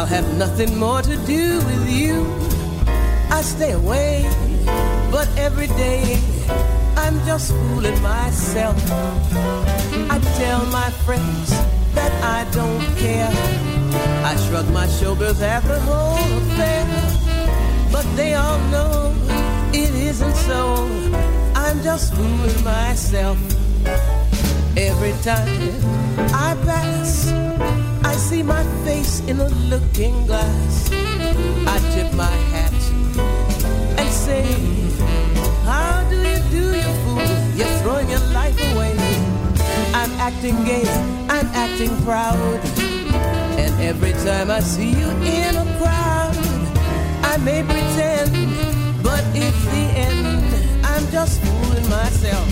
I'll have nothing more to do with you. I stay away, but every day I'm just fooling myself. I tell my friends that I don't care. I shrug my shoulders at the whole affair, but they all know it isn't so. I'm just fooling myself. Every time I pass, I see my face in a looking glass. I tip my hat and say, how do, you fool? You're throwing your life away. I'm acting gay, I'm acting proud. And every time I see you in a crowd, I may pretend, but it's the end. I'm just fooling myself.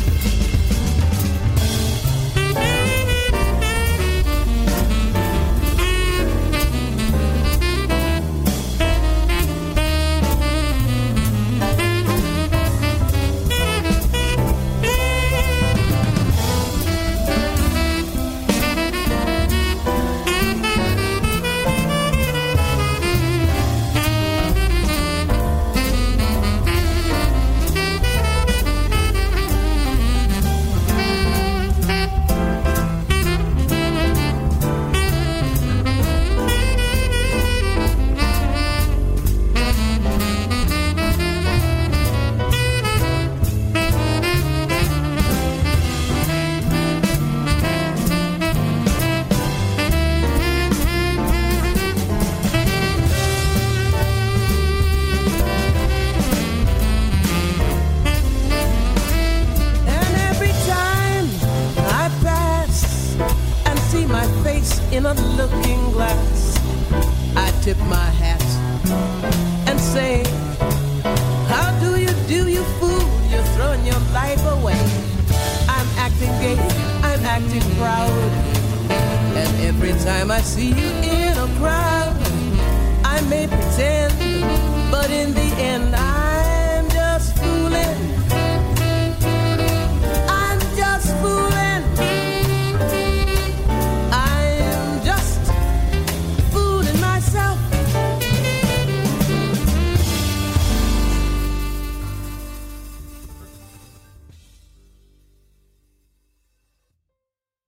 In a looking glass, I tip my hat and say, how do, you fool? You're throwing your life away. I'm acting gay, I'm acting proud. And every time I see you in a crowd, I may pretend, but in the